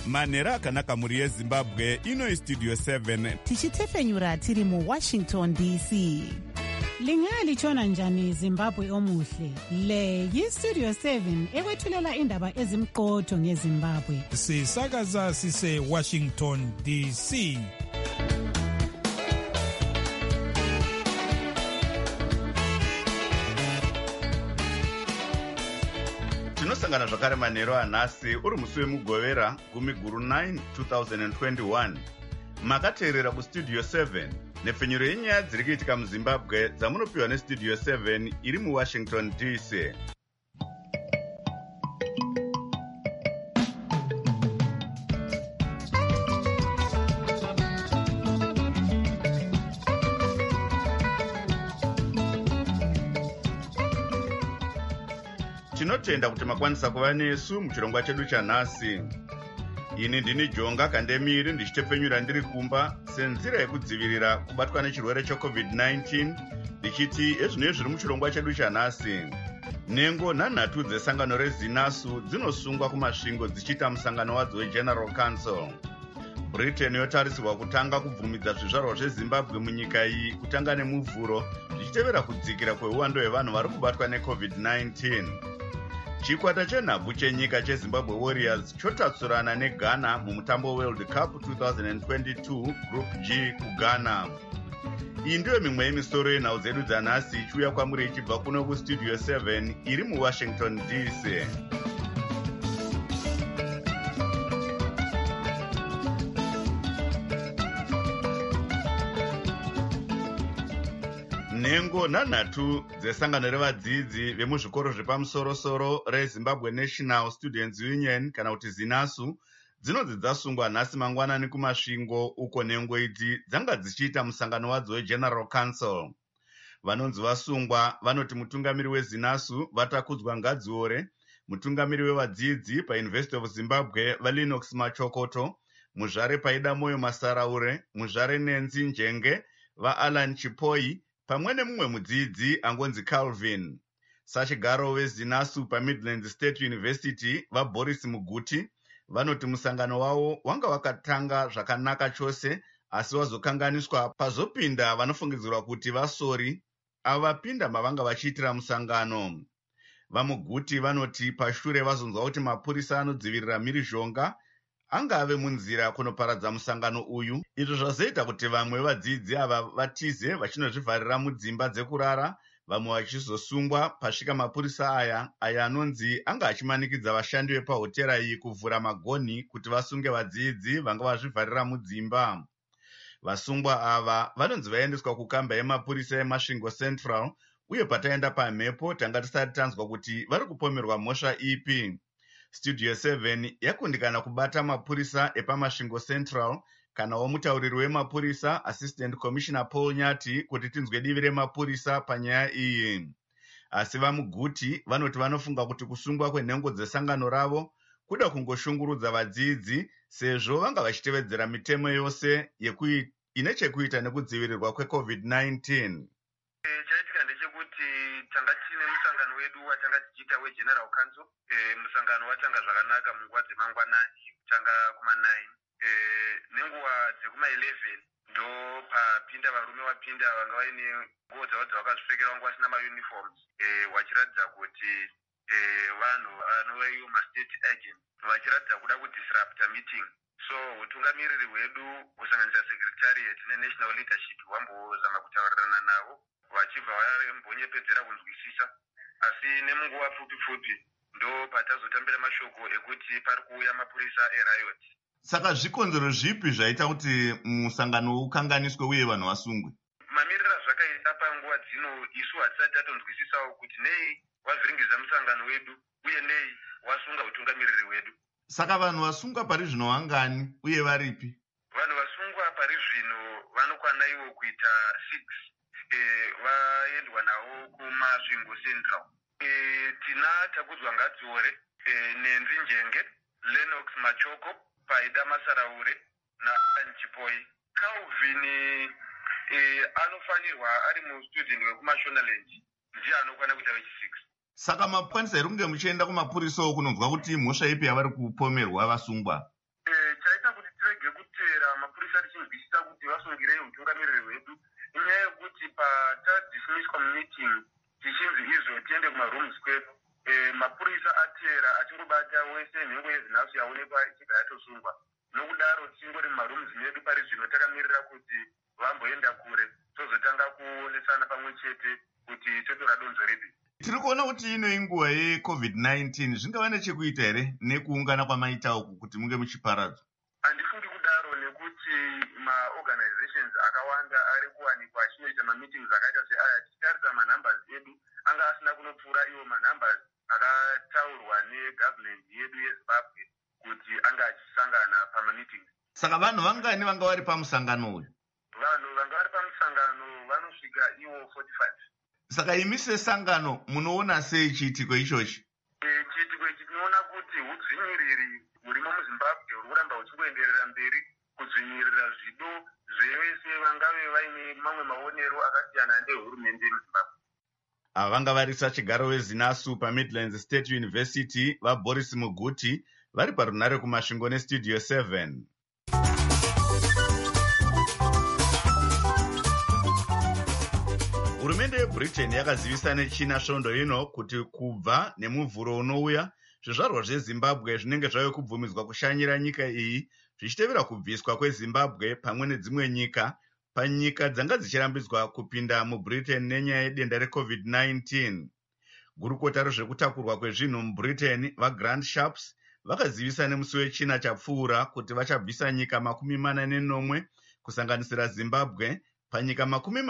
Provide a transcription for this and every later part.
manhero akanaka mhuri yezimbabwe. Ino istudio 7 tichitefenyura tiri muWashington DC. Lingalitshona njani Zimbabwe omuhle? Le yistudio 7 ekwethulela indaba ezimqotho ngeZimbabwe. Sisakaza sise Washington DC. tinosangana zvakare manhero anhasi uri musi wemugovera 9 2021. makateerera kustudio 7 nepfenyuro yenyaya dziri kuitika muzimbabwe dzamunopiwa nestudio 7 iri muWashington DC. tinotenda kuti makwanisa kuva nesu muchirongwa chedu chanhasi. ini ndini Jonga Kandemiri ndichitepfenyura ndiri kumba senzira yekudzivirira kubatwa nechirwere cheCovid-19 ndichiti ezvino zviri muchirongwa chedu chanhasi. Nhengo nhanhatu dzesangano reZinasu dzinosungwa kumasvingo dzichiita musangano wadzo weGeneral Council. Britain yotarisirwa kutanga kubvumidza zvizvarwa zveZimbabwe munyika iyi kutanga nemuvhuro zvichitevera kudzikira kweuwando hwevanhu vari kubatwa neCovid-19. chikwata chenhabvu chenyika cheZimbabwe Warriors chotatsurana neGhana mumutambo World Cup 2022 Group G kuGhana. Iyi ndiyo mimwe yemisoro yenhau dzedu dzanhasi ichiuya kwamuri ichibva kuno kustudio 7 iri muWashington DC. nhengo nhanhatu dzesangano revadzidzi vemuzvikoro zvepamusoro-soro reZimbabwe National Students Union kana kuti Zinasu dzinonzi dzasungwa nhasi mangwanani kumasvingo uko nhengo idzi dzanga dzichiita musangano wadzo weGeneral Council. vanonzi vasungwa vanoti mutungamiri weZinasu Vatakudzwa Ngadziore, mutungamiri wevadzidzi paUniversity of Zimbabwe vaLinox Machokoto, muzvare paida Moyo Masaraure, muzvare Nenzi Njenge, vaAlan Chipoi pamwe nemumwe mudzidzi angonzi Calvin. sachigaro weZinasu paMidlands State University vaBoris Muguti vanoti musangano wavo wanga wakatanga zvakanaka chose asi wazokanganiswa pazopinda vanofungidzirwa kuti vasori avo vapinda mavanga vachiitira musangano. vaMuguti vanoti pashure vazonzwa kuti mapurisa anodzivirira mhirizhonga angave munzira kunoparadza musangano uyu. izvo zvazoita kuti vamwe vevadzidzi ava vatize vachinozvivharira mudzimba dzekurara, vamwe vachizosungwa pasvika mapurisa aya anonzi anga achimanikidza vashandi vepahotera iyi kuvhura magonhi kuti vasunge vadzidzi vanga vazvivharira mudzimba. vasungwa ava vanonzi vaendeswa kukamba yemapurisa yeMasvingo Central uye pataenda pamhepo tanga tisati tanzwa kuti vari kupomerwa mhosva ipi. Studio 7 yakundikana kubata mapurisa epaMasvingo Central kana womutauriri wemapurisa Assistant Commissioner Paul Nyati kuti tinzwe divi remapurisa panyaya iyi. asi vaMuguti vanoti vanofunga kuti kusungwa kwenhengo dzesangano ravo kuda kungoshungurudza vadzidzi sezvo vanga vachitevedzera mitemo yose ine chekuita nekudzivirirwa kweCovid-19. chaitika ndechekuti tanga tine musangano wedu watanga tichiita weGeneral Council. musangano watanga zvakanaka munguva dzemangwanani kutanga kuma9. nenguva dzekuma11 ndo papinda varume vapinda vanga vaine nguo dzavo dzavakazvipfekera vanga vasina mauniforms vachiratidza kuti vanhu vanova ivo mastate agent vachiratidza kuda kudisrupta meeting. so utungamiriri hwedu kusanganisa secretariat nenational leadership vambozama kutaurirana navo vachibva varembonyepedzera kunzwisisa, asi nemunguva pfupi ndo patazotambira mashoko ekuti pari kuuya mapurisa eriot. saka zvikonzero zvipi zvaita kuti musangano ukanganiswe uye vanhu vasungwe? mamirira zvakaita panguva dzino isu hatisati tatonzwisisawo kuti nei wavhiringiza musangano wedu uye nei wasunga utungamiriri wedu. saka vanhu vasungwa pari zvino vangani uye varipi? vanhu vasungwa pari zvino vanokwana ivo kuita 6 vaendwa navo kuMasvingo Central. tina Takudzwa Ngadziore, Nenzi Njenge, Linox Machoko, Paida Masaraure naAlan Chipoi. Calvin anofanirwa ari mustudent wekuMashonaland ndiye anokwana kuita vechi6. saka mapurisa eri kunge muchienda kumapurisa kunonzwa kuti mhosva ipi yavari kupomerwa vasungwa? neutungamiriri hwedu inyaya yekuti patadismisswa mumeeting tichinzi izvo tiende kumarooms kwedu mapurisa atera achingobata wese nhengo yezinhasu yaonekwa ichibva yatosungwa. Nokudaro tingori mumarooms medu pari zvino takamirira kuti vamboenda kure tozotanga kuonesana pamwe chete kuti totora donzo ripi. Tiri kuona kuti ino inguva yeCovid-19 zvingava nechekuita here nekuungana kwamaita uku kuti munge muchiparadzwa? Handifungi kudaro nekuti maorganizations akawanda ari kuwanikwa achinoita mameetings akaita seaya. Tichitarisa manumbers edu anga asina kunopfuura iwo manumbers akataurwa negovernment yedu yeZimbabwe kuti anga achisangana pamameetings. Saka vanhu vangani vanga vari pamusangano uyu? Vanhu vanga vari pamusangano vanosvika iwo 45. Saka imi sesangano munoona sei chiitiko ichochi? Chiitiko ichi tinoona kuti udzvinyiriri hurimo muZimbabwe huri kuramba huchingoenderera mberi kudzvinyirira zvido zvevese vangave vaine mamwe maonero akasiyana nehurumende yemuZimbabwe. Ava vanga varisa chigaro weZinasu paMidlands State University vaBoris Muguti vari parunare kumasvingo neStudio 7. Hurumende yeBritain yakazivisa nechina svondo ino kuti kubva nemuvhuro unouya zvizvarwa zveZimbabwe zvinenge zvave kubvumidzwa kushanyira nyika iyi zvichitevera kubviswa kweZimbabwe pamwe nedzimwe nyika panyika dzanga dzichirambidzwa kupinda muBritain nenyaya yedenda reCovid-19. Gurukota rezvekutakurwa kwezvinhu muBritain vaGrant Shapps vakazivisa nemusi wechina chapfuura kuti vachabvisa nyika 41 kusanganisira Zimbabwe panyika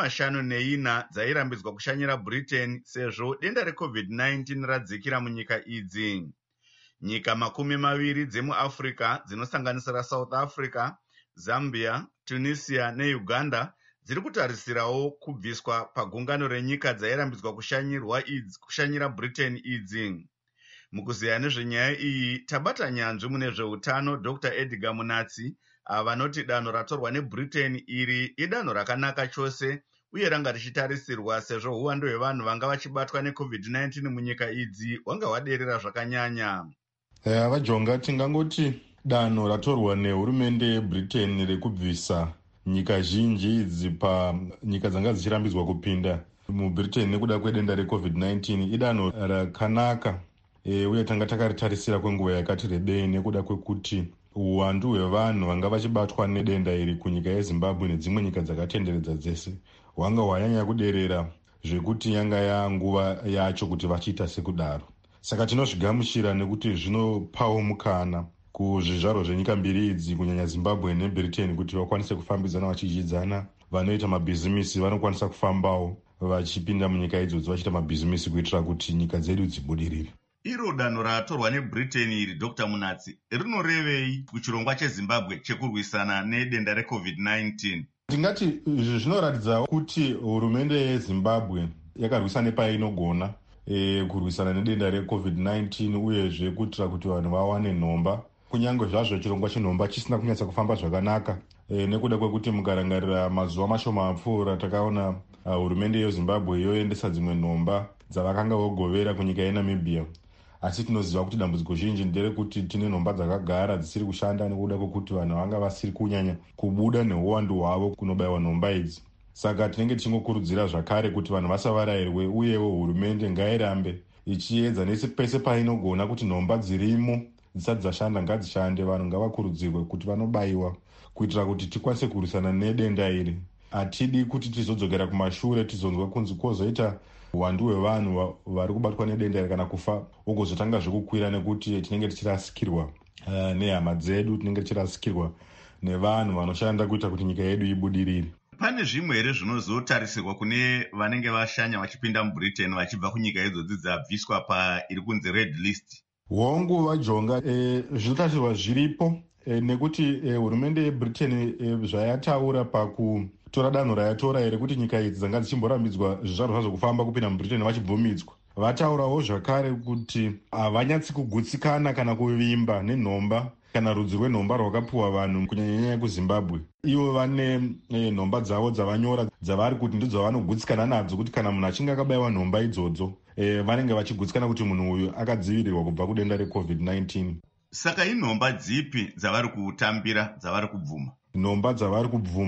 54 dzairambidzwa kushanyira Britain sezvo denda reCovid-19 radzikira munyika idzi. Nyika 20 dzemuAfrica dzinosanganisira South Africa, Zambia, Tunisia neUganda dziri kutarisirawo kubviswa pagungano renyika dzairambidzwa kushanyira Britain idzi. Mukuziya nezvenyaya iyi tabata nyanzvi mune zveutano Dr. Edgar Munatsi vanoti danho ratorwa neBritain iri idanho rakanaka chose uye ranga richitarisirwa sezvo uwando hwevanhu vanga vachibatwa neCovid-19 munyika idzi hwanga hwaderera zvakanyanya. Vajonga tingangoti danho ratorwa nehurumende yeBritain rekubvisa nyika zhinji idzi panyika dzanga dzichirambidzwa kupinda muBritain nekuda kwedenda reCovid-19 idanho rakanaka uye tanga takaritarisira kwenguva yakati rebei nekuda kwekuti uwandu hwevanhu vanga vachibatwa nedenda iri kunyika yeZimbabwe nedzimwe nyika dzakatenderedza dzese hwanga hwanyanya kuderera zvekuti yanga yanguva yacho kuti vachiita sekudaro. Saka tinozvigamuchira nekuti zvinopawo mukana kuzvizvarwa zvenyika mbiri idzi kunyanya Zimbabwe neBritain kuti vakwanise kufambidzana vachichidzana. Vanoita mabhizimisi vanokwanisa kufambawo vachipinda munyika idzodzo vachiita mabhizimisi kuitira kuti nyika dzedu dzibudirire. Iro danho ratorwa neBritain iri Dr. Munatsi rinorevei kuchirongwa cheZimbabwe chekurwisana nedenda reCovid-19? Ndingati zvinoratidza kuti hurumende yeZimbabwe yakarwisa nepainogona kurwisana nedenda reCovid-19 uyezve kuitira kuti vanhu vawane nhomba. Kunyange zvazvo chirongwa chenhomba chisina kunyatsa kufamba zvakanaka nekuda kwekuti mukarangarira mazuva mashoma apfuura takaona hurumende yeZimbabwe yoendesa dzimwe nhomba dzavakanga vogovera kunyika yeNamibia. Asi tinoziva kuti dambudziko zhinji nderekuti tine nhomba dzakagara dzisiri kushanda nekuda kwekuti vanhu vanga vasiri kunyanya kubuda neuwandu hwavo kunobayiwa nhomba idzi. Saka tinenge tichingokurudzira zvakare kuti vanhu vasavarayirwe uyewo hurumende ngairambe ichiedza nese pese painogona kuti nhomba dzirimo dzisati dzashanda ngadzishande. Vanhu ngavakurudzirwe kuti vanobayiwa kuitira kuti tikwanise kurwisana nedenda iri. Hatidi kuti tizodzokera kumashure tizonzwa kunzi kwozoita uwandu hwevanhu vari kubatwa nedenda kana kufa ugozotanga zvekukwira nekuti tinenge tichirasikirwa nehama dzedu, tinenge tichirasikirwa nevanhu vanoshanda kuita kuti nyika yedu ibudirire. Pane zvimwe here zvinozotarisirwa kune vanenge vashanya vachipinda muBritain vachibva kunyika idzodzi dzabviswa pairi kunzi red list? Hongu vajonga, zvinotarisirwa zviripo nekuti hurumende yeBritain zvayataura pakutora danho rayatora here kuti nyika idzi dzanga dzichimborambidzwa zvizvarwa zvazvo kufamba kupinda muBritain vachibvumidzwa. Vataurawo zvakare kuti havanyatsi kugutsikana kana kuvimba nenhomba kana rudzi rwenhomba rwakapiwa vanhu kunyanyanyanya kuZimbabwe. Ivo vane nhomba dzavo dzavanyora dzavari kuti ndidzo vanogutsikana nadzo kuti kana munhu achinge akabayiwa nhomba idzodzo vanenge vachigutsikana kuti munhu uyu akadzivirirwa kubva kudenda reCovid-19. Saka inhomba dzipi dzavari kutambira dzavari kubvuma? Nhomba dzavari kubvuma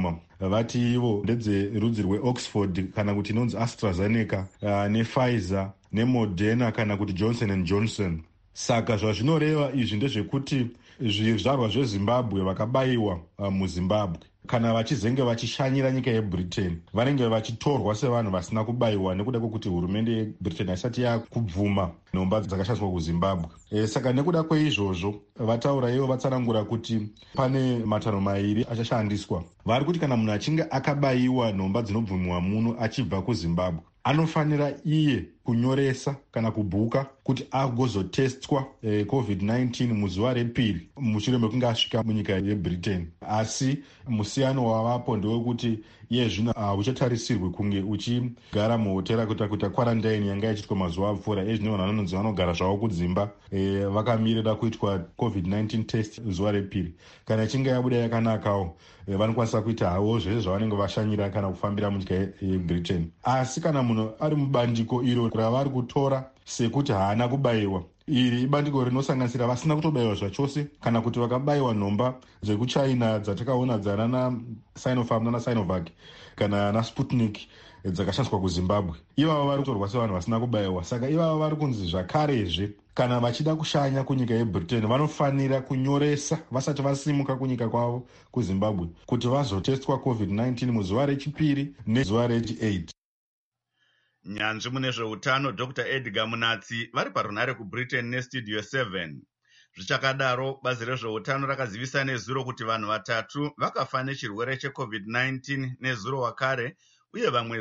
vati ivo ndedzerudzi rweoxford kana kuti inonzi AstraZeneca, nePfizer neModerna kana kuti Johnson & Johnson. Saka zvazvinoreva izvi ndezvekuti zvizvarwa zvezimbabwe vakabayiwa muzimbabwe kana vachizenge vachishanyira nyika yebritain vanenge vachitorwa sevanhu vasina kubayiwa nekuda kwekuti hurumende yebritain haisati yakubvuma nhomba dzakashandiswa kuzimbabwe. Saka nekuda kweizvozvo vataura ivo vatsanangura kuti pane matanho mairi achashandiswa. Vari kuti kana munhu achinge akabayiwa nhomba dzinobvumiwa muno achibva kuzimbabwe anofanira iye kunyoresa kana kubhuka kuti agozotestwa COVID-19 muzuva repiri mushure mekunge asvika munyika yebritain. Asi musiyano wavapo ndewekuti iye zvino hauchatarisirwi kunge uchigara muhotera kuita quarantine yanga ichiitwa mazuva apfuura. Izvi vanhu vanonzi vanogara zvavo kudzimba vakamirira kuitwa COVID-19 test zuva repiri. Kana ichinge yabuda yakanakawo vanokwanisa kuita havo zvese zvavanenge vashanyira kana kufambira munyika yebritain. Asi kana munhu ari mubandiko iro ravari kutora sekuti haana kubayiwa, iri ibandiko rinosanganisira vasina kutobayiwa zvachose kana kuti vakabayiwa nhomba dzekuchina dzatakaona dzana Sinopharm nana Sinovac kana naSputnik dzakashandiswa kuzimbabwe. Ivavo vari kutorwa sevanhu vasina kubayiwa. Saka ivavo vari kunzi zvakarezve kana vachida kushanya kunyika yebritain vanofanira kunyoresa vasati vasimuka kunyika kwavo kuzimbabwe kuti vazotestwa COVID-19 muzuva rechipiri nezuva rechi8. Nyanzvi mune zveutano Dr. Edgar Munatsi vari parunhare kuBritain neStudio 7. Zvichakadaro, bazi rezveutano rakazivisa nezuro kuti vanhu 3 vakafa nechirwere cheCovid-19 nezuro wakare, uye vamwe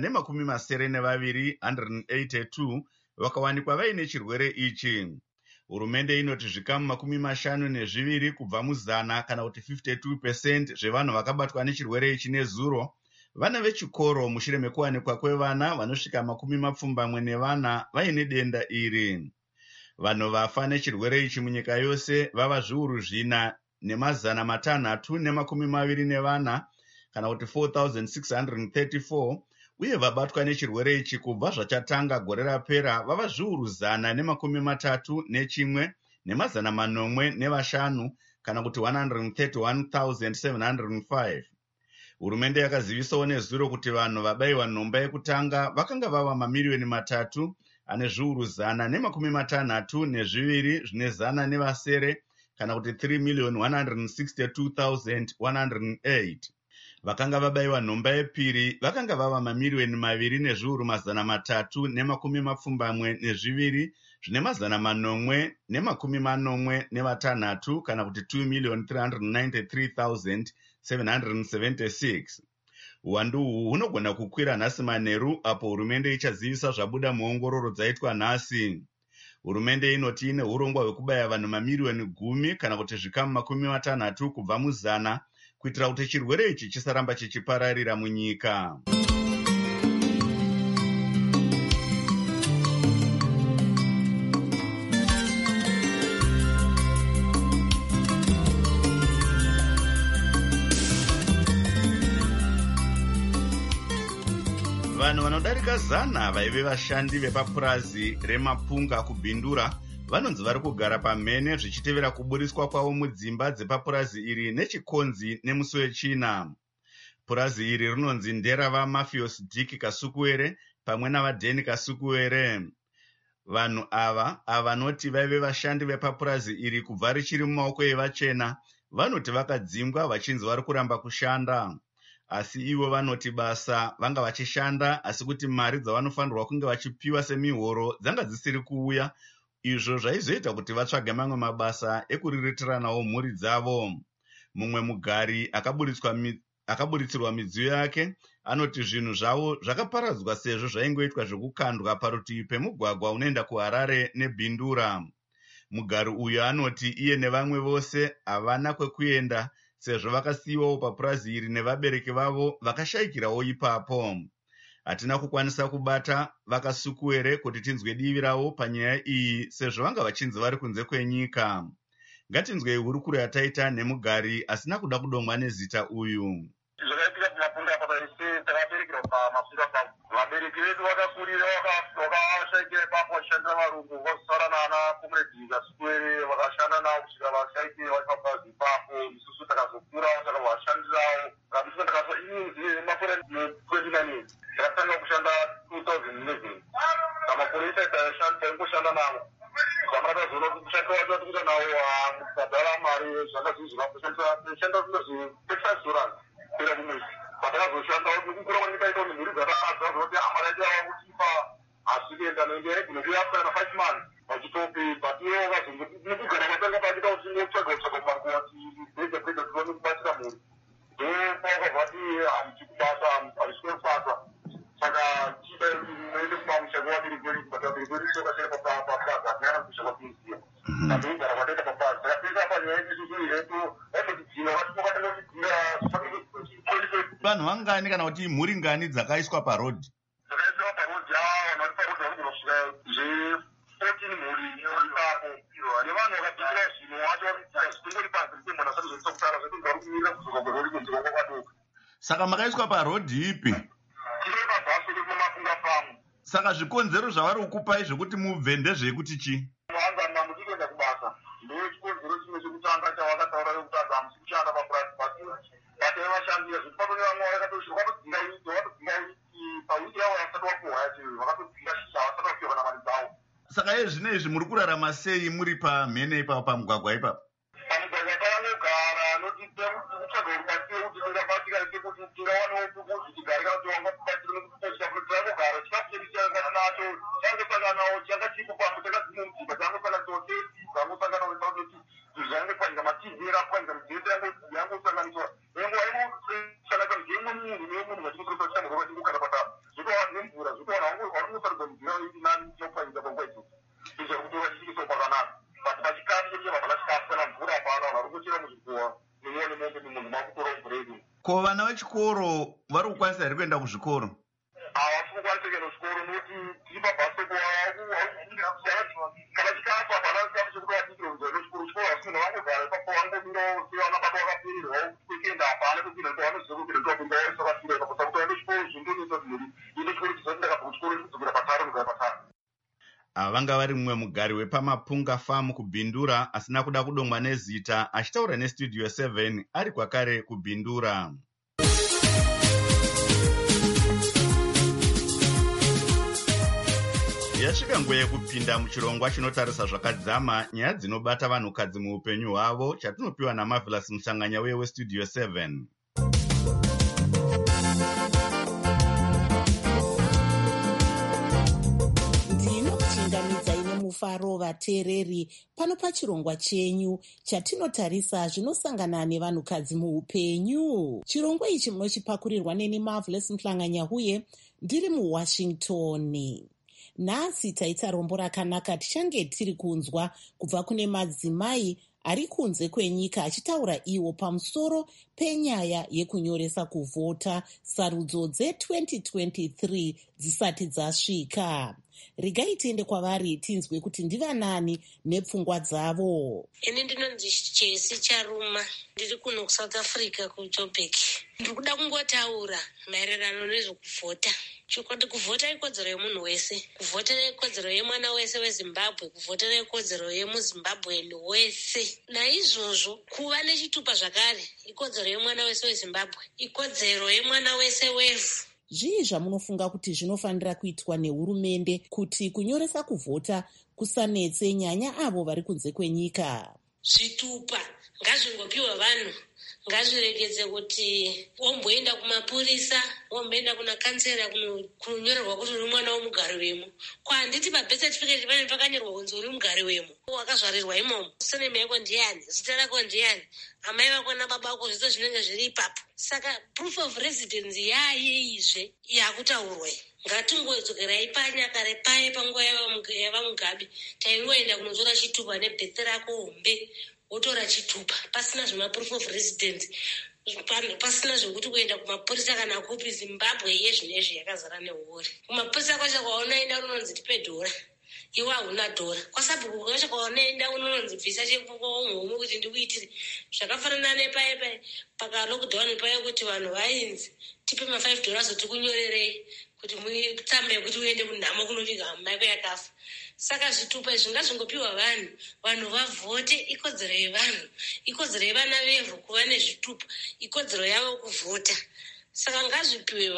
182 182 vakawanikwa vaine chirwere ichi. Hurumende inoti zvikamu 52 kubva mu100 kana kuti 52% zvevanhu vakabatwa nechirwere ichi nezuro vana vechikoro mushure mekuwanikwa kwevana vanosvika 24 vaine denda iri. Vanhu vafa nechirwere ichi munyika yose vava zviuru 4,624 kana kuti 4,634, uye vabatwa nechirwere ichi kubva zvachatanga gore rapera vava zviuru 131,805 kana kuti 131,705. Hurumende yakazivisawo nezuro kuti vanhu vabayiwa nhomba yekutanga vakanga vava mamiliyoni 3 ane zviuru 162 zvine 100 kana kuti 3,162,108. Vakanga vabayiwa nhomba yepiri vakanga vava mamiliyoni 2 nezviuru 372 zvine 886 kana kuti 2,393,776. Uwandu uhu hunogona kukwira nhasi manheru apo hurumende ichazivisa zvabuda muongororo dzaitwa nhasi. Hurumende inoti ine urongwa hwekubaya vanhu mamiliyoni 10 kana kuti zvikamu 60 kubva mu100 kuitira kuti chirwere ichi chisaramba chichipararira munyika. Vanhu vanodarika 100 vaive vashandi vepapurazi remapunga kubhindura vanonzi vari kugara pamhene zvichitevera kuburiswa kwavo mudzimba dzepapurazi iri nechikonzi nemusi wechina. Purazi iri rinonzi nderava Mafios Dick Kasukuwere pamwe navaDeni Kasukuwere. Vanhu ava vanoti vaive vashandi vepapurazi iri kubva richiri mumaoko evachena vanoti vakadzingwa vachinzi vari kuramba kushanda. Asi ivo vanoti basa vanga vachishanda asi kuti mari dzavanofanirwa kunge vachipiwa semihoro dzanga dzisiri kuuya, izvo zvaizoita kuti vatsvage mamwe mabasa ekuriritirawo mhuri dzavo. Mumwe mugari akaburitsirwa midziyo yake anoti zvinhu zvavo zvakaparadzwa sezvo zvaingoitwa zvekukandwa parutivi pemugwagwa unoenda kuHarare neBhindura. Mugari uyu anoti iye nevamwe vose havana kwekuenda sezvo vakasiyiwawo papurazi iri nevabereki vavo vakashayikirawo ipapo. Hatina kukwanisa kubata vaKasukuwere kuti tinzwe divi ravo panyaya iyi sezvo vanga vachinzi vari kunze kwenyika. Ngatinzwei hurukuro yataita nemugari asina kuda kudomwa nezita uyu. Zvakaitika pamapunda apa paisi takaberekera pamapunda apa. Vabereki vedu vakakurira vakashayikira ipapo vachishandira varungu vosara nana Comrade Kasukuwere vakashanda navo kusvika vashayikira vari papurazi ipapo. Isusu takazokurawo takavashandirawo. Tikazwa ini 2011 amapurisa taingoshanda navo zvamakatazoona kuti mushando wacho watikuita nawo kubhadhara mari zvakazvizvinoshanda Texas Insurance pera kumwezi patakazoshanda nekukura kwanyika ita kuti mhuri dzakafadza zvinoti mari yacho yava kutipa asi kuenda noende kunokuyasaina 5 months vachitopi batiwo nekugara kwatanga pandika uchingotsvaga kumarkuwa kuti bhedha tikone kubatsira mhuri ndopakabvati hamiti kubasa hazviswe kubasa saka chida noende kumamusha kwaviri kweri sokachera paplaza nyana kusha kwapinziya kandoigara kwatoita paplaza takapinza panyaya isusu iretu vaitotidzina vatipokatanga kutidzina vanhu vangani kana kuti mhuri ngani dzakaiswa parodhi? Dzakaiswa parodhi vanhu vari parodhi vanogona kusvika 14 mhuri ipapo nevanhu vakapindira zvino wacho zvitongori panzi mpembo nasazozvisa kutara zvetinzi vari kumirira kudzoka kwerori kunzi kwako kwadoka. Saka makaiswa parodhi ipi? Tiri pabhaso rekumafunga famu. Saka zvikonzero zvavari kukupai zvekuti mubve ndezvekuti chi? Muhanzana muchitoenda kubasa ndochikonzero chimwe chekutanga chavakataura yekutanga hamusi kushanda papurasi batei vashandira zvekuti patone vamwe vakatosvika vatodzinga pawiki yavo vasati wakuhwa yacho vakatodzinga shisha vasati vapiwa na mari dzavo. Saka zvinezvi izvi muri kurarama sei muri pamhene ipapo pamugwagwa ipapo? Pamugwagwa pavanogara notitsvaga rubatsiro kuti tingabatsira sekuti tingawanewo pekuti tigare kana kuti wanga kubatsira nokutosvika kuti tinogara chikafu chedu chakagara nacho changosanganawo changa chipo pamwe takadzima mudzimba dzangosanga totesi dzangosanganawo kuti zvange kwanika matv rapwanika mudzete yangosanganiswa nenguva inosanganiswa ngeimwe munhu nemunhu vachinotoresa kushanda kwavachingokana patapa zvotowana nemvura zvotowana varikusarudzwa mudzira iti nani tinokwanisa panguva idzodzo izvo kuti vachisikiswa kwakanaka bati pachikafu chekubva pachikafu kana mvura hapana vanhu vari kuchera muzvikuwa nemumwe nemombe nemunhu makutora mvura yedu. Ko vana vechikoro vari kukwanisa here kuenda kuzvikoro? Havasi kukwanisa kuenda kuzvikoro nokuti tiri pabhaso kana chikafu hapana chikafu chekuti vadikire kunzira nechikoro chikoro vasina vangogara ipapo vangomirawo sevana baba vakapererwawo kwekuenda hapana kwekuenda ndovanoziva kwekuenda ndovapinda vaisa vakafira ipapo saka kuti vaende chikoro zvindonesa mhuri ine chikoro chisati ndakabva kuchikoro ndikudzokera patare kugara patare. Ava vanga vari mumwe mugari wepamapunga famu kubhindura asina kuda kudomwa nezita achitaura nestudio 7 ari kwakare kubhindura. Yasvika nguva yekupinda muchirongwa chinotarisa zvakadzama nyaya dzinobata vanhukadzi muupenyu hwavo chatinopiwa naMarvelous Musanganya westudio 7. mufaro vateereri pano pachirongwa chenyu chatinotarisa zvinosangana nevanhukadzi muupenyu. Chirongwa ichi munochipakurirwa neni Marvelous Musanganya uye ndiri muWashington. Nhasi taita rombo rakanaka tichange tiri kunzwa kubva kune madzimai ari kunze kwenyika achitaura iwo pamusoro penyaya yekunyoresa kuvhota sarudzo dze2023 dzisati dzasvika. Regai tiende kwavari tinzwe kuti ndivanani nepfungwa dzavo. Ini ndinonzi Jesi Charuma, ndiri kuno kuSouth Africa kuJoburg. Ndiri kuda kungotaura maererano nezvekuvhota. Chokwadi kuvhota ikodzero yemunhu wese, kuvhota ikodzero yemwana wese weZimbabwe, kuvhota ikodzero yemuZimbabweni wese. Naizvozvo kuva nechitupa zvakare ikodzero yemwana wese weZimbabwe, ikodzero yemwana wese wevhu. Zvii zvamunofunga kuti zvinofanira kuitwa nehurumende kuti kunyoresa kuvhota kusanetse nyanya avo vari kunze kwenyika? Zvitupa ngazvingopiwa vanhu, ngazviregedze kuti womboenda kumapurisa, womboenda kuna kansera kunonyorerwa kuti uri mwana womugari wemo. Kwanditi pabirth certificate pane pakanyorwa kunzi uri mugari wemo. Wakazvarirwa imomo. Surname yako ndiani? Zita rako ndiani? Amai vako nababa vako zvito zvinenge zviri ipapo. Saka proof of residence yayeizve yakutaurwa. Ngatingodzokerai panyakare paye panguva yavamugabe. Taingoenda kunotora chitupa nebirth rako hombe. Wotora chitupa pasina zvemaproof of residence, pasina zvokuti kuenda kumapurisa kana kupi. Zimbabwe yezvinezvi yakazara nehuori. Kumapurisa kwacho kwaunoenda unonzi tipe dhora, iwe hauna dhora. Kwasabhuku kwacho kwaunoenda unonzi bvisa chekukomhomu kuti ndikuitire. Zvakafanana nepaye pakalockdown paye kuti vanhu vainzi tipe $5 tikunyorerei kuti mutsambe yekuti uende munhamo kunoviga hama yako yakafa. Saka zvitupa izvi ngazvingopiwa vanhu vavhote. Ikodzero yevanhu, ikodzero yevana vevhu kuva nezvitupa, ikodzero yavo kuvhota. Saka ngazvipiwe vanhu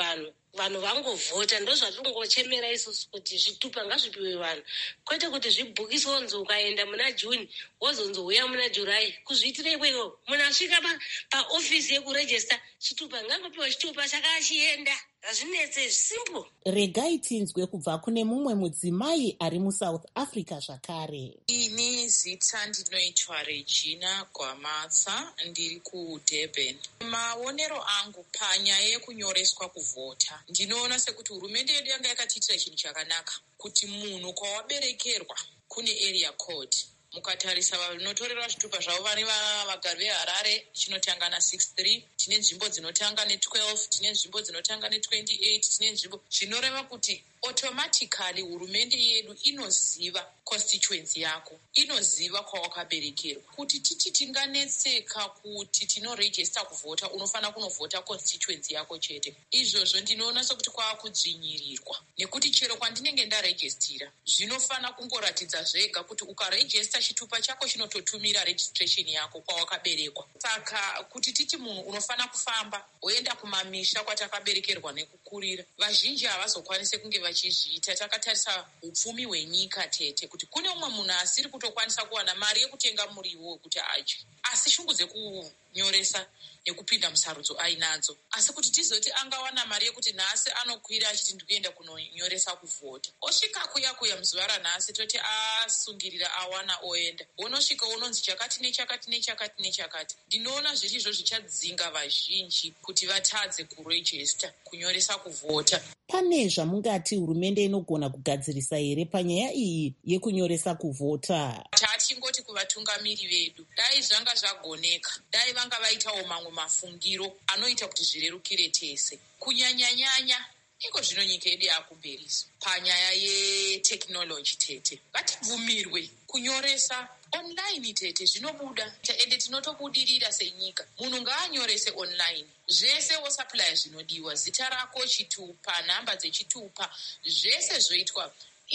vanhu vangovhota. Ndo zvatiri kungochemera isusu kuti zvitupa ngazvipiwe vanhu, kwete kuti zvibhukiswe onzi ukaenda muna June wozonzouya muna July. Kuzviitire ikweyo munhu asvika paofisi yekurejista, chitupa ngangopiwa chitupa chakachienda. Hazvinetse zvisimple. Regai tinzwe kubva kune mumwe mudzimai ari muSouth Africa zvakare. Ini zita ndinoitwa Regina Gwamatsa, ndiri kuDurban. Maonero angu panyaya yekunyoreswa kuvhota, ndinoona sekuti hurumende yedu yanga yakatiitira chinhu chakanaka, kuti munhu kwawaberekerwa kune area code. Mukatarisa vanotorerwa zvitupa zvavo vari vagari veHarare chinotanga na63, tine nzvimbo dzinotanga ne12, tine nzvimbo dzinotanga ne28, tine nzvimbo zvinoreva kuti automatically hurumende yedu inoziva constituency yako, inoziva kwawakaberekerwa. Kuti titi tinganetseka kuti tinorejista kuvhota, unofana kunovhota constituency yako chete. Izvozvo ndinoona sekuti kwakudzvinyirirwa, nekuti chero kwandinenge ndarejistira zvinofana kungoratidza zvega kuti ukarejista chitupa chako chinototumira registration yako kwawakaberekwa. Saka kuti titi munhu unofana kufamba woenda kumamisha kwatakaberekerwa nekukurira, vazhinji havazokwanise kunge vachizviita. Takatarisa upfumi hwenyika tete, kuti kune umwe munhu asiri kutokwanisa kuwana mari yekutenga muriwo wekuti adye, asi shungu dzekunyoresa nekupinda musarudzo ainadzo. Asi kuti tizoti angawana mari yekuti nhasi anokwira achiti ndikuenda kunonyoresa kuvhota, osvika kuya muzuva ranhasi toti asungirira awana oenda, wonosvika unonzi chakati nechakati nechakati nechakati. Ndinoona zviri izvo zvichadzinga vazhinji kuti vatadze kurejista kunyoresa kuvhota. Pane zvamungati hurumende inogona kugadzirisa here panyaya iyi yekunyoresa kuvhota? Tatingoti kuvatungamiri vedu, dai zvanga zvagoneka, dai vanga vaitawo mamwe mafungiro anoita kuti zvirerukire tese. Kunyanya-nyanya iko zvino nyika yedu yakumberiso panyaya yeteknoloji tete, ngatibvumirwe kunyoresa online tete, zvinobuda ende tinotobudirira senyika. Munhu ngaanyorese online, zvese wosaplaya zvinodiwa, zita rako, chitupa, nhamba dzechitupa, zvese zvoitwa.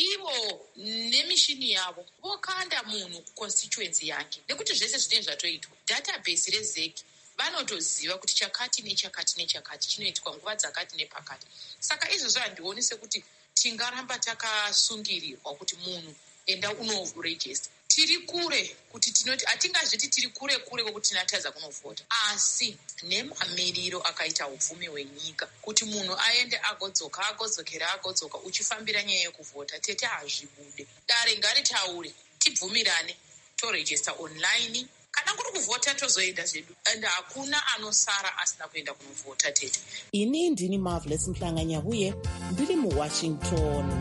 Ivo nemishini yavo vokanda munhu kuconstituency yake, nekuti zvese zvinenge zvatoitwa. Database rezeki vanotoziva kuti chakati nechakati nechakati chinoitwa nguva dzakati nepakati. Saka izvozvo handioni sekuti tingaramba takasungirirwa kuti munhu enda unorejista. Tiri kure kuti tinoti hatingazviti tiri kure kwekuti tinatadza kunovhota, asi nemamiriro akaita upfumi hwenyika kuti munhu aende agodzokera uchifambira nyaya yekuvhota tete hazvibude. Dare ngaritaure, tibvumirane, torejista online. Kana kuri kuvhota tozoenda zvedu, ende hakuna anosara asina kuenda kunovhota tete. Ini ndini Marvelous Mhlanga-Nyahuye, ndiri muWashington.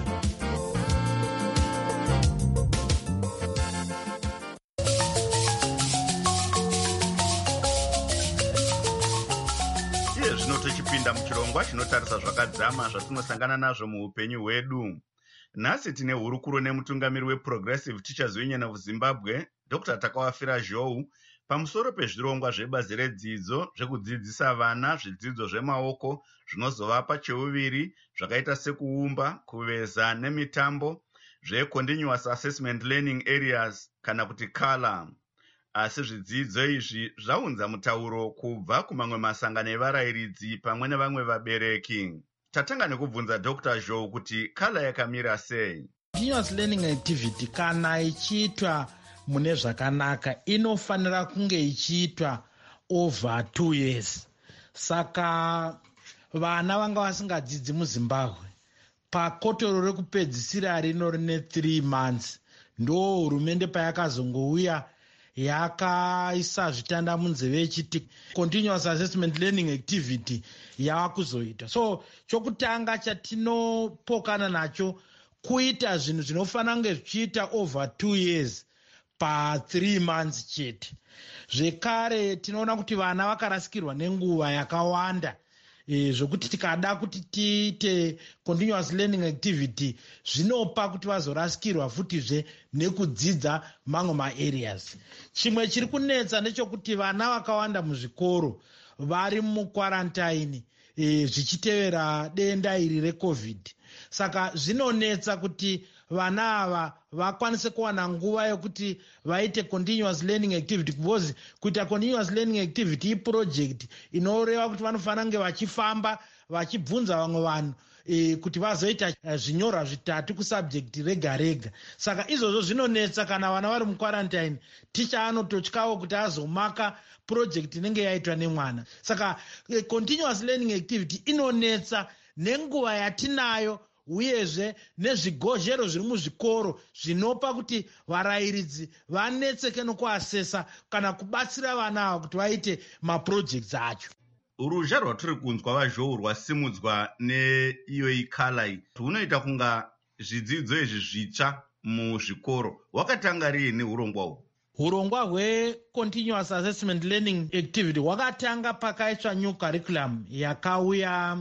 Tochipinda muchirongwa chinotarisa zvakadzama zvatinosangana nazvo muupenyu hwedu. Nhasi tine hurukuro nemutungamiri weProgressive Teachers Union of Zimbabwe, Dr. Takawafira Zhou, pamusoro pezvirongwa zvebazi redzidzo zvekudzidzisa vana zvidzidzo zvemaoko zvinozovapa cheuviri zvakaita sekuumba, kuveza nemitambo, zveContinuous Assessment Learning Areas kana kuti CALA. Asi zvidzidzo izvi zvaunza mutauro kubva kumamwe masangano evarayiridzi pamwe nevamwe vabereki. Tatanga nekubvunza Dr. Zhou kuti CALA yakamira sei. Continuous learning activity kana ichiitwa mune zvakanaka inofanira kunge ichiitwa over 2 years. Saka vana vanga vasingadzidzi muZimbabwe pakotoro rekupedzisira rino rine 3 months ndo hurumende payakazongouya yakaisa zvitanda munzeve yechiti continuous assessment learning activity yava kuzoita. So chokutanga chatinopokana nacho kuita zvinhu zvinofanira kunge zvichiita over 2 years pa 3 months chete. Zvekare tinoona kuti vana vakarasikirwa nenguva yakawanda, zvokuti tikada kuti tiite continuous learning activity zvinopa kuti vazorasikirwa futizve nekudzidza mamwe maareas. Chimwe chiri kunetsa nechokuti vana vakawanda muzvikoro vari mukwarantine zvichitevera denda iri reCovid. Saka zvinonetsa kuti vana ava vakwanise kuwana nguva yokuti vaite continuous learning activity, because kuita continuous learning activity iproject inoreva kuti vanofanira kunge vachifamba vachibvunza vamwe vanhu kuti vazoita zvinyorwa 3 kusubject rega rega. Saka izvozvo zvinonetsa kana vana vari muquarantine, ticha anototyawo kuti azomaka project inenge yaitwa nemwana. Saka continuous learning activity inonetsa nenguva yatinayo, uyezve nezvigozhero zviri muzvikoro zvinopa kuti varayiridzi vanetseke nokuasesa kana kubatsira vana ava kuti vaite maprojects acho. Uruzha rwatiri kunzwa vazhou rwasimudzwa neiyo ikhalai hunoita kunga zvidzidzo izvi zvitsva muzvikoro. Hwakatanga rini urongwa uhu? Urongwa hwecontinuous assessment learning activity hwakatanga pakaiswa new curriculum yakauya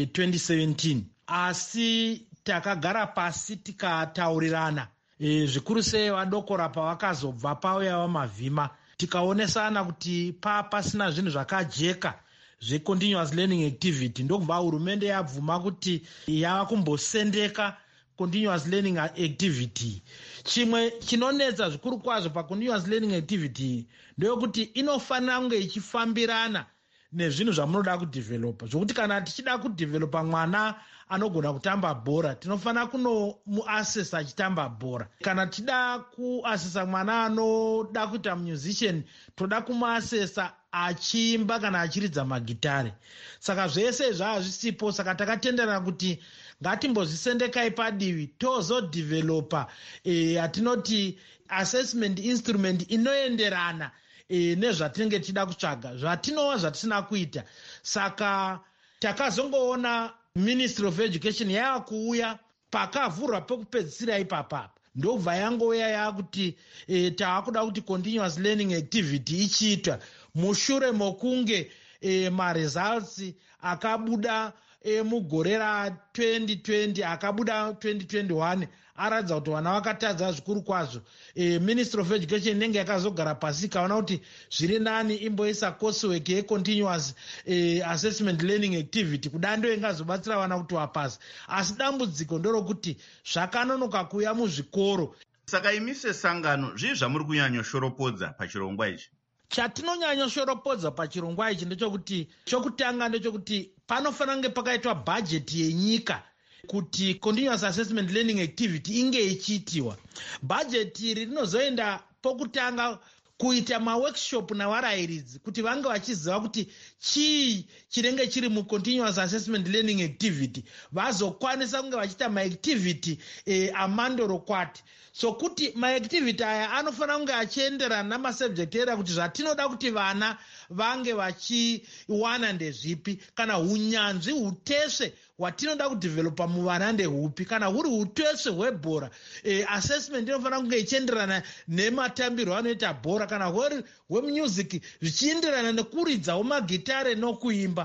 2017, asi takagara pasi tikataurirana zvikuru sei vadokora pavakazobva pauyawa mavhima, tikaonesana kuti pasina zvinhu zvakajeka zvecontinuous learning activity. Ndokubva hurumende yabvuma kuti yava kumbosendeka continuous learning activity. Chimwe chinonetsa zvikuru kwazvo pacontinuous learning activity ndokuti inofanira kunge ichifambirana nezvinhu zvamunoda kudevelopa, zvokuti kana tichida kudevelopa mwana anogona kutamba bhora, tinofanira kunomuasesa achitamba bhora. Kana tichida kuasesa mwana anoda kuita musician, toda kumuasesa achiimba kana achiridza magitare. Saka zvese izvi hazvisipo, saka takatenderana kuti ngatimbozvisendekai padivi tozodevelopa yatinoti assessment instrument inoenderana nezvatinenge tichida kutsvaga, zvatinova zvatisina kuita. Saka takazongoona Ministry of Education yava kuuya pakavhurwa pekupedzisira ipapapa, ndobva yangouya yakuti tavakuda kuti continuous learning activity ichiitwa mushure mokunge maresults akabuda mugore ra2020 akabuda 2021 aradza kuti vana vakatadza zvikuru kwazvo. Ministry of Education inenge yakazogara pasi ikaona kuti zviri nani imboisa coursework yecontinuous assessment learning activity kudando ingazobatsira vana kuti vapasi. Asi dambudziko ndorokuti zvakanonoka kuuya muzvikoro. Saka imi sesangano zvii zvamuri kunyanyoshoropodza pachirongwa ichi? Chatinonyanyoshoropodza pachirongwa ichi ndechekuti, chokutanga ndechekuti panofanira kunge pakaitwa bhajeti yenyika kuti continuous assessment learning activity inge ichiitiwa. Bhajeti iri rinozoenda pokutanga kuita maworkshop navarayiridzi kuti vange vachiziva kuti chii chinenge chiri mucontinuous assessment learning activity, vazokwanisa kunge vachiita maactivity amandorokwati. So kuti maactivity aya anofanira kunge achienderana namasubject area kuti zvatinoda kuti vana vange vachiwana ndezvipi, kana unyanzvi hutesve hwatinoda kudevelopa muvana ndehupi. Kana huri hutesve hwebhora, assessment inofanira kunge ichienderana nematambirwo anoita bhora, kana huri hwemusic zvichienderana nekuridzawo magitare nokuimba.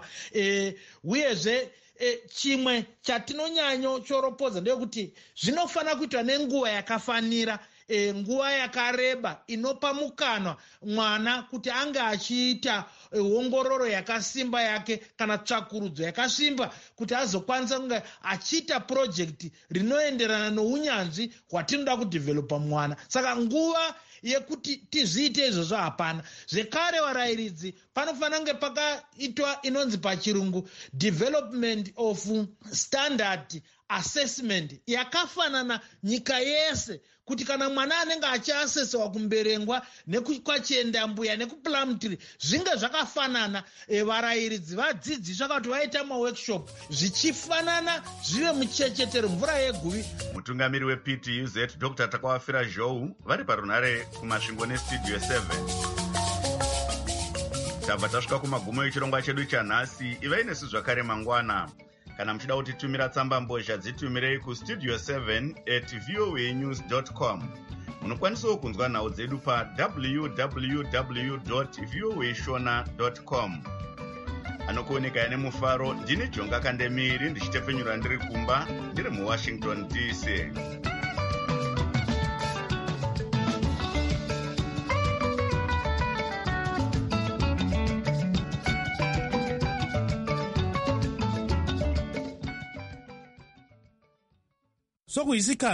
Uyezve chimwe chatinonyanyochoropodza ndeyekuti zvinofanira kuitwa nenguva yakafanira, nguva yakareba inopa mukanwa mwana kuti ange achiita ongororo yakasimba yake kana tsvakurudzo yakasimba kuti azokwanisa kunge achiita project rinoenderana nounyanzvi hwatinoda kudevelopa mwana. Saka nguva yekuti tizviite izvozvo hapana. Zvekare varayiridzi panofanira kunge pakaitwa inonzi pachirungu development of standard assessment yakafanana nyika yese, kuti kana mwana anenge achiasesewa kumberengwa nekwachiendambuya nekuplamtry zvinge zvakafanana, varayiridzi vadzidziswa kuti vaita maworkshop zvichifanana, zvive muchechetero mvura yeguvi. Mutungamiri wePTUZ Dr. Takawafira Zhou vari parunare kumasvingo nestudio 7. Tabva tasvika kumagumo echirongwa chedu chanhasi. Ivai nesu zvakare mangwana. Kana muchida kutitumira tsamba mbozha dzitumirei kustudio 7@voanews.com. Munokwanisawo kunzwa nhau dzedu pa www.voashona.com. Anokuoneka nemufaro, ndini Jonga Kandemiri ndichitepfenyura ndiri kumba ndiri muWashington DC. Sokuyisikhathi